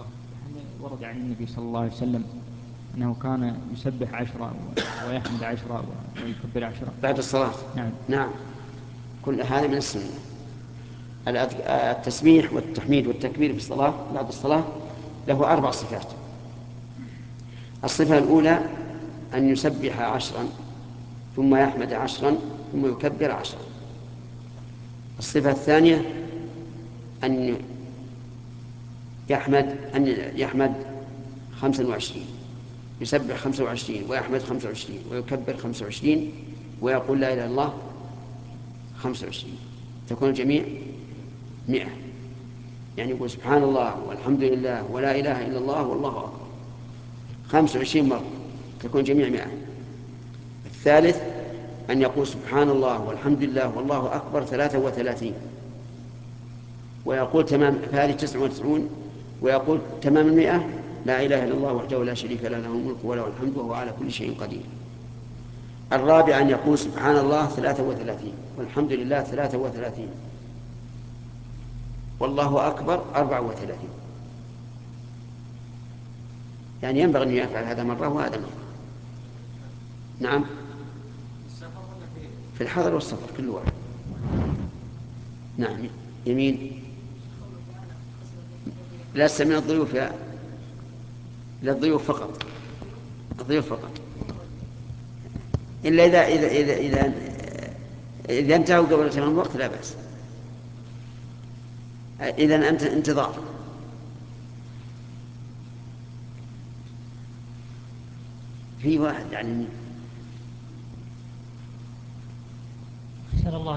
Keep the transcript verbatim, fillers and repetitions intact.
هل ورد عن النبي صلى الله عليه وسلم أنه كان يسبح عشرة و- ويحمد عشرة و- ويكبر عشرة؟ بعد الصلاة. نعم. نعم، كل هذا من السنة. الأذ- التسبيح والتحميد والتكبير في الصلاة بعد الصلاة له أربع صفات. الصفة الأولى أن يسبح عشرا ثم يحمد عشرا ثم يكبر عشرا. الصفة الثانية أن يحمد أن يحمد خمسا وعشرين، يسبح خمسة وعشرين ويحمد خمسة وعشرين ويكبر خمسة وعشرين ويقول لا إله إلا الله خمسة وعشرين، تكون الجميع مئة. يعني يقول سبحان الله والحمد لله ولا إله إلا الله والله أكبر خمسة وعشرين مرة، تكون الجميع مئة. الثالث أن يقول سبحان الله والحمد لله والله أكبر ثلاثة وثلاثين، ويقول تمام، فهذه تسعة وتسعون، ويقول تمام المئة لا إله إلا الله وحده لا شريك له له الملك وله الحمد وهو على كل شيء قدير. الرابع أن يقول سبحان الله ثلاثة وثلاثين والحمد لله ثلاثة وثلاثين والله أكبر أربعة وثلاثين. يعني ينبغي أن يفعل هذا مرة وهذا مرة. نعم، في الحضر والسفر كل واحد. نعم. يمين. لست من الضيوف يا للضيوف فقط، الضيوف فقط، إلا إذا إذا إذا إذا, إذا انتهوا قبل تمام الوقت لا بأس. إذا أنت انتظار. في واحد يعني أحسن الله